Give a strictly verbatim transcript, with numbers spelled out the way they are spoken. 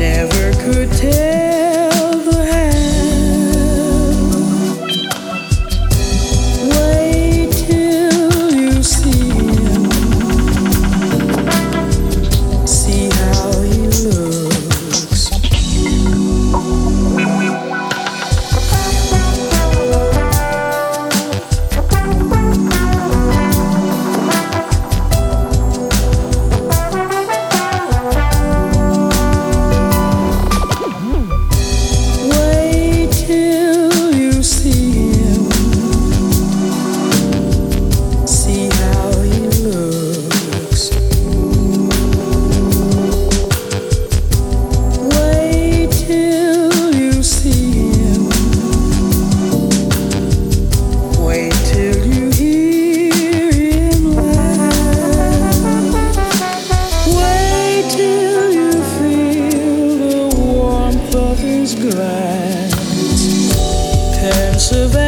never could tell the half. Wait till you see him, see how he looks. Wait till you see him, see how he looks. Wait till you see him, wait till you hear him laugh. Wait till you feel the warmth of his glance, pensive